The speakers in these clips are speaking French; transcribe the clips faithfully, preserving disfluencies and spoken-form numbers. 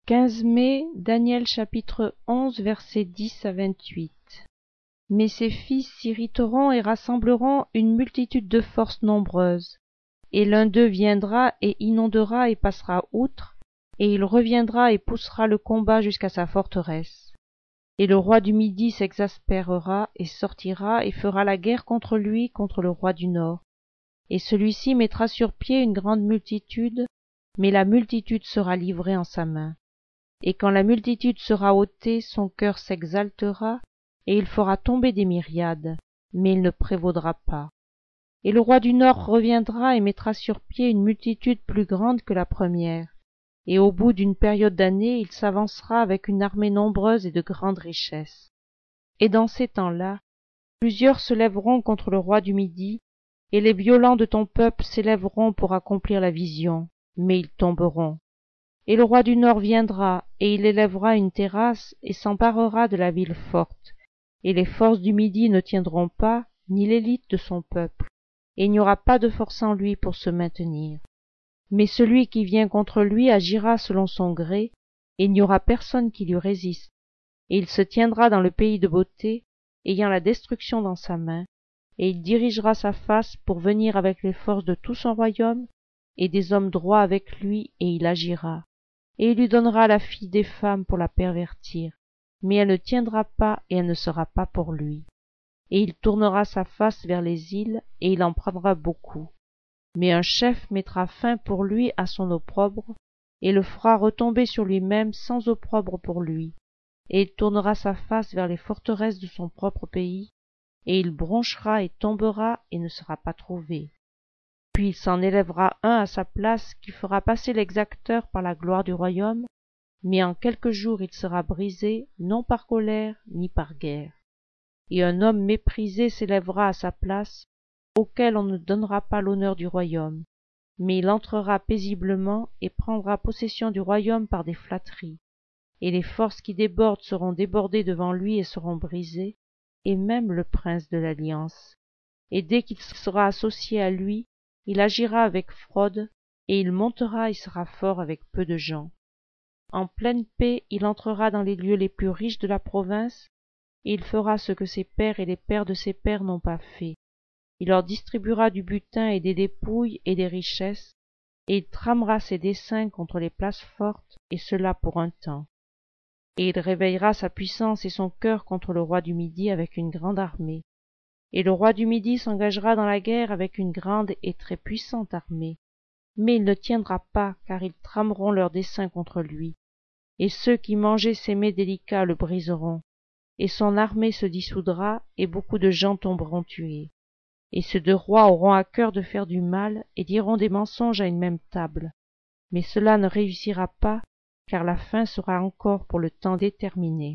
quinze mai, Daniel chapitre onze, versets dix à vingt-huit. Mais ses fils s'irriteront et rassembleront une multitude de forces nombreuses. Et l'un d'eux viendra et inondera et passera outre, et il reviendra et poussera le combat jusqu'à sa forteresse. Et le roi du Midi s'exaspérera et sortira et fera la guerre contre lui, contre le roi du Nord. Et celui-ci mettra sur pied une grande multitude, mais la multitude sera livrée en sa main. Et quand la multitude sera ôtée, son cœur s'exaltera, et il fera tomber des myriades, mais il ne prévaudra pas. Et le roi du Nord reviendra et mettra sur pied une multitude plus grande que la première. Et au bout d'une période d'années, il s'avancera avec une armée nombreuse et de grandes richesses. Et dans ces temps-là, plusieurs se lèveront contre le roi du Midi, et les violents de ton peuple s'élèveront pour accomplir la vision, mais ils tomberont. Et le roi du Nord viendra, et il élèvera une terrasse, et s'emparera de la ville forte. Et les forces du Midi ne tiendront pas, ni l'élite de son peuple, et il n'y aura pas de force en lui pour se maintenir. Mais celui qui vient contre lui agira selon son gré, et il n'y aura personne qui lui résiste. Et il se tiendra dans le pays de beauté, ayant la destruction dans sa main, et il dirigera sa face pour venir avec les forces de tout son royaume, et des hommes droits avec lui, et il agira. Et il lui donnera la fille des femmes pour la pervertir, mais elle ne tiendra pas et elle ne sera pas pour lui. Et il tournera sa face vers les îles, et il en prendra beaucoup. Mais un chef mettra fin pour lui à son opprobre, et le fera retomber sur lui-même sans opprobre pour lui. Et il tournera sa face vers les forteresses de son propre pays, et il bronchera et tombera et ne sera pas trouvé. Puis il s'en élèvera un à sa place qui fera passer l'exacteur par la gloire du royaume, mais en quelques jours il sera brisé, non par colère ni par guerre. Et un homme méprisé s'élèvera à sa place, auquel on ne donnera pas l'honneur du royaume, mais il entrera paisiblement et prendra possession du royaume par des flatteries. Et les forces qui débordent seront débordées devant lui et seront brisées, et même le prince de l'alliance. Et dès qu'il sera associé à lui, il agira avec fraude, et il montera et sera fort avec peu de gens. En pleine paix, il entrera dans les lieux les plus riches de la province, et il fera ce que ses pères et les pères de ses pères n'ont pas fait. Il leur distribuera du butin et des dépouilles et des richesses, et il tramera ses desseins contre les places fortes, et cela pour un temps. Et il réveillera sa puissance et son cœur contre le roi du Midi avec une grande armée. Et le roi du Midi s'engagera dans la guerre avec une grande et très puissante armée. Mais il ne tiendra pas, car ils trameront leurs desseins contre lui. Et ceux qui mangeaient ses mets délicats le briseront. Et son armée se dissoudra, et beaucoup de gens tomberont tués. Et ces deux rois auront à cœur de faire du mal, et diront des mensonges à une même table. Mais cela ne réussira pas, car la fin sera encore pour le temps déterminé.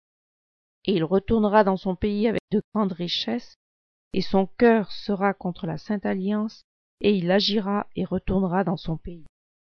Et il retournera dans son pays avec de grandes richesses, et son cœur sera contre la Sainte Alliance, et il agira et retournera dans son pays.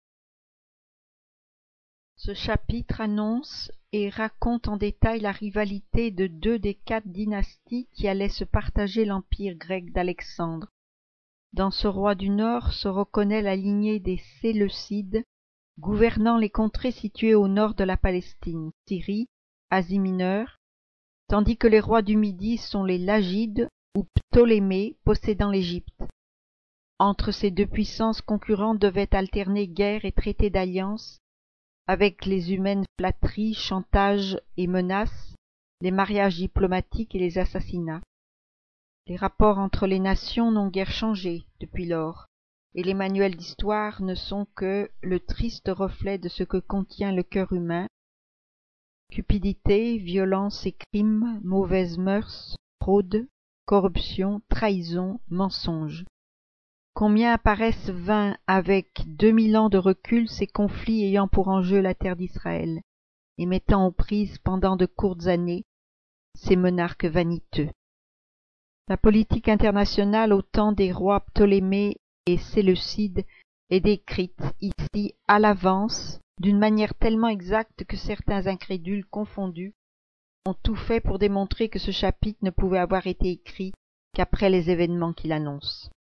Ce chapitre annonce et raconte en détail la rivalité de deux des quatre dynasties qui allaient se partager l'empire grec d'Alexandre. Dans ce roi du Nord se reconnaît la lignée des Séleucides, gouvernant les contrées situées au nord de la Palestine, Syrie, Asie mineure, tandis que les rois du Midi sont les Lagides ou Ptolémée possédant l'Égypte. Entre ces deux puissances concurrentes devaient alterner guerre et traité d'alliance, avec les humaines flatteries, chantages et menaces, les mariages diplomatiques et les assassinats. Les rapports entre les nations n'ont guère changé depuis lors, et les manuels d'histoire ne sont que le triste reflet de ce que contient le cœur humain: cupidité, violence et crimes, mauvaises mœurs, fraude, corruption, trahison, mensonge. Combien apparaissent vains avec deux mille ans de recul ces conflits ayant pour enjeu la terre d'Israël, et mettant aux prises pendant de courtes années ces monarques vaniteux. La politique internationale au temps des rois Ptolémée et Séleucides est décrite ici à l'avance d'une manière tellement exacte que certains incrédules confondus ont tout fait pour démontrer que ce chapitre ne pouvait avoir été écrit qu'après les événements qu'il annonce.